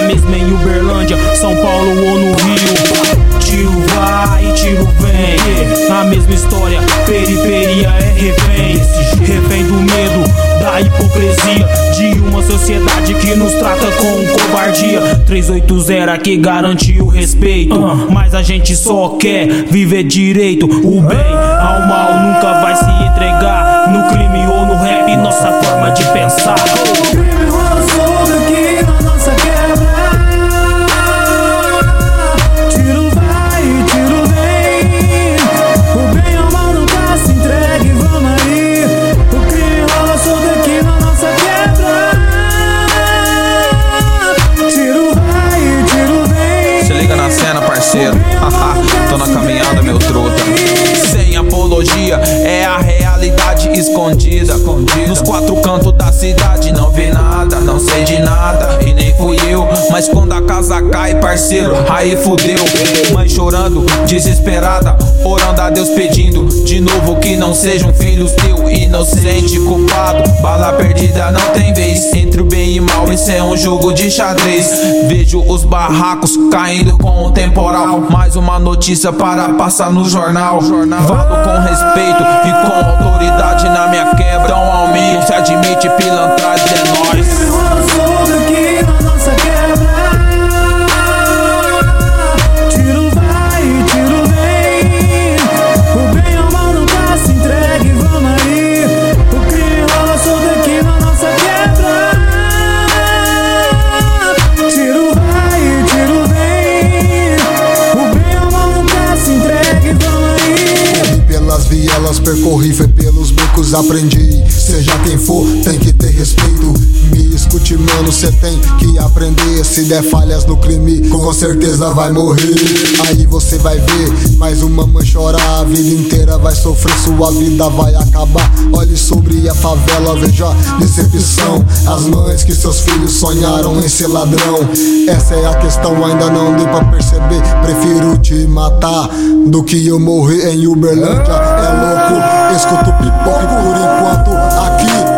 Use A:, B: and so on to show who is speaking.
A: mesma em Uberlândia, São Paulo ou no Rio. Tiro vai e tiro vem, a mesma história, periferia é refém. Refém do medo, da hipocrisia de uma sociedade que nos trata com covardia. 380 que garante o respeito, mas a gente só quer viver direito. O bem ao mal nunca vai se entregar, no crime ou no rap, nossa forma de pensar.
B: O crime rola solto aqui na nossa quebra. Tiro vai e tiro vem, o bem ao mal nunca se entregue, vamos aí. O crime rola solto aqui na nossa quebra. Tiro vai e tiro vem.
C: Se liga na cena, parceiro. Tô na caminhada, meu truta. Sem apologia, é a realidade escondida. Nos quatro cantos da cidade não vê nada, não sei de nada e nem fui eu. Mas quando a casa cai, parceiro, aí fudeu. Mãe chorando, desesperada, orando a Deus pedindo de novo que não sejam filhos teu inocente culpado. Bala perdida não tem vez, entre o bem e mal isso é um jogo de xadrez. Vejo os barracos caindo com o temporal, mais uma notícia para passar no jornal. Falo com respeito e com autoridade na minha quebra. Então ao mim não se admite pilantragem, é nóis.
B: O crime rola solto aqui na nossa quebra. Tiro vai e tiro vem, o bem ao mal nunca se entregue, vamos aí. O crime rola solto aqui na nossa quebra. Tiro vai e tiro vem, o bem ao mal nunca se entregue, vamos aí.
D: Corri pelas vielas, percorri, foi pelos becos, aprendi. Seja quem for, tem que ter respeito. Me escute, mano, cê tem que aprender. Se der falhas no crime, com certeza vai morrer. Aí você vai ver mais uma mãe chorar, a vida inteira vai sofrer, sua vida vai acabar. Olhe sobre a favela, veja a decepção. As mães que seus filhos sonharam em ser ladrão. Essa é a questão, ainda não deu pra perceber. Prefiro te matar do que eu morrer em Uberlândia. É louco, escuto pipoca por enquanto aqui